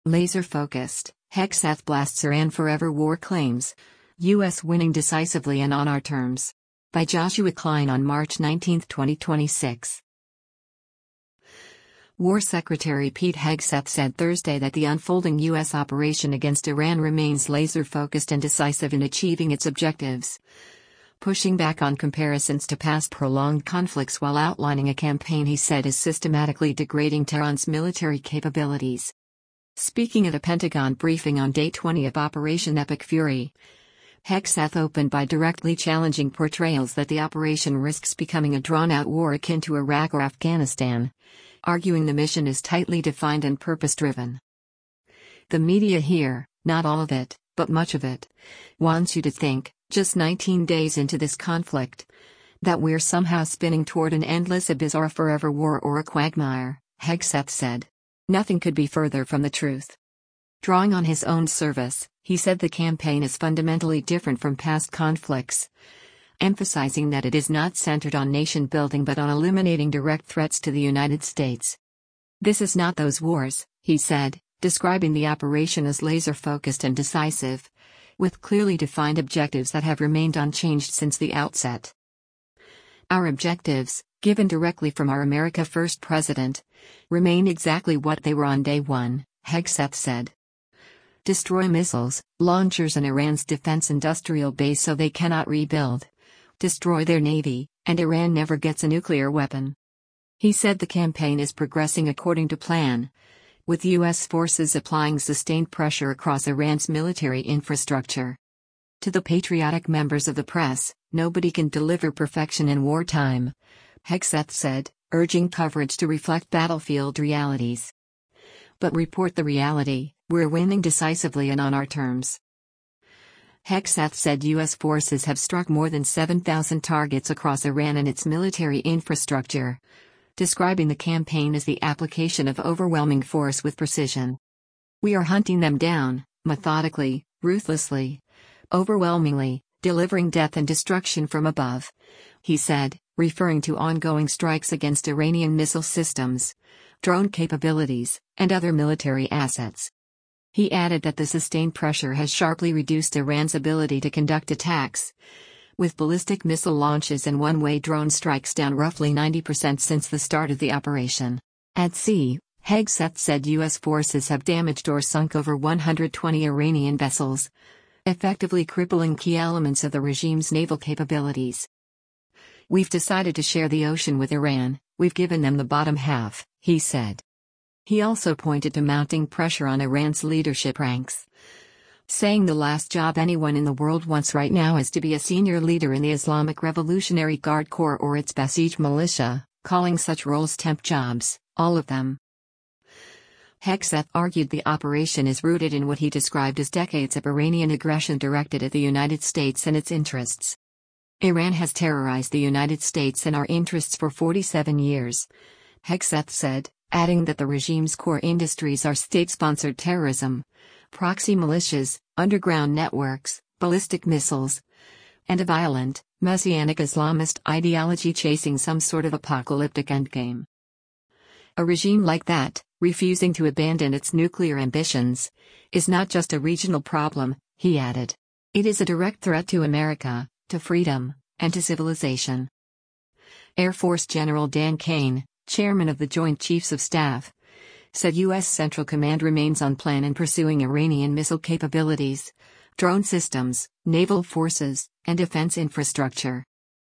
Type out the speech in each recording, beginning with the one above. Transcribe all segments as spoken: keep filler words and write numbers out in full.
Laser-focused, Hegseth blasts Iran forever war claims. U S winning decisively and on our terms. By Joshua Klein on March nineteenth, twenty twenty-six. War Secretary Pete Hegseth said Thursday that the unfolding U S operation against Iran remains laser-focused and decisive in achieving its objectives, pushing back on comparisons to past prolonged conflicts while outlining a campaign he said is systematically degrading Tehran's military capabilities. Speaking at a Pentagon briefing on day twenty of Operation Epic Fury, Hegseth opened by directly challenging portrayals that the operation risks becoming a drawn-out war akin to Iraq or Afghanistan, arguing the mission is tightly defined and purpose-driven. The media here, not all of it, but much of it, wants you to think, just nineteen days into this conflict, that we're somehow spinning toward an endless abyss or a forever war or a quagmire, Hegseth said. Nothing could be further from the truth. Drawing on his own service, he said the campaign is fundamentally different from past conflicts, emphasizing that it is not centered on nation-building but on eliminating direct threats to the United States. This is not those wars, he said, describing the operation as laser-focused and decisive, with clearly defined objectives that have remained unchanged since the outset. Our objectives, given directly from our America First president, remain exactly what they were on day one, Hegseth said. Destroy missiles, launchers and Iran's defense industrial base so they cannot rebuild. Destroy their navy, and Iran never gets a nuclear weapon. He said the campaign is progressing according to plan, with U S forces applying sustained pressure across Iran's military infrastructure. To the patriotic members of the press, nobody can deliver perfection in wartime, Hegseth said, urging coverage to reflect battlefield realities. But report the reality. We're winning decisively and on our terms. Hegseth said U S forces have struck more than seven thousand targets across Iran and its military infrastructure, describing the campaign as the application of overwhelming force with precision. We are hunting them down, methodically, ruthlessly, overwhelmingly, delivering death and destruction from above, he said, referring to ongoing strikes against Iranian missile systems, drone capabilities, and other military assets. He added that the sustained pressure has sharply reduced Iran's ability to conduct attacks, with ballistic missile launches and one-way drone strikes down roughly ninety percent since the start of the operation. At sea, Hegseth said U S forces have damaged or sunk over one hundred twenty Iranian vessels, effectively crippling key elements of the regime's naval capabilities. We've decided to share the ocean with Iran, we've given them the bottom half, he said. He also pointed to mounting pressure on Iran's leadership ranks, saying the last job anyone in the world wants right now is to be a senior leader in the Islamic Revolutionary Guard Corps or its Basij militia, calling such roles temp jobs, all of them. Hegseth argued the operation is rooted in what he described as decades of Iranian aggression directed at the United States and its interests. Iran has terrorized the United States and our interests for forty-seven years, Hegseth said, adding that the regime's core industries are state-sponsored terrorism, proxy militias, underground networks, ballistic missiles, and a violent, messianic Islamist ideology chasing some sort of apocalyptic endgame. A regime like that, refusing to abandon its nuclear ambitions, is not just a regional problem, he added. It is a direct threat to America, to freedom, and to civilization. Air Force General Dan Kane, chairman of the Joint Chiefs of Staff, said U S Central Command remains on plan in pursuing Iranian missile capabilities, drone systems, naval forces, and defense infrastructure.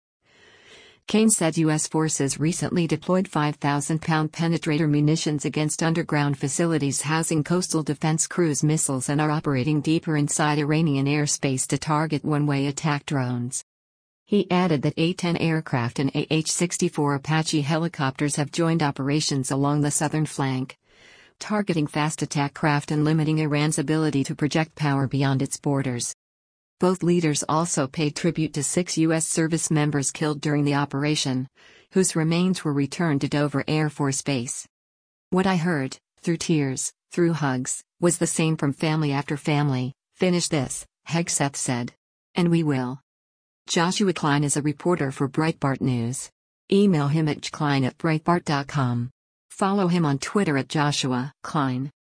Kane said U S forces recently deployed five thousand pound penetrator munitions against underground facilities housing coastal defense cruise missiles and are operating deeper inside Iranian airspace to target one-way attack drones. He added that A ten aircraft and A H sixty-four Apache helicopters have joined operations along the southern flank, targeting fast attack craft and limiting Iran's ability to project power beyond its borders. Both leaders also paid tribute to six U S service members killed during the operation, whose remains were returned to Dover Air Force Base. What I heard, through tears, through hugs, was the same from family after family. Finish this, Hegseth said. And we will. Joshua Klein is a reporter for Breitbart News. Email him at jklein at breitbart dot com. Follow him on Twitter at Joshua Klein.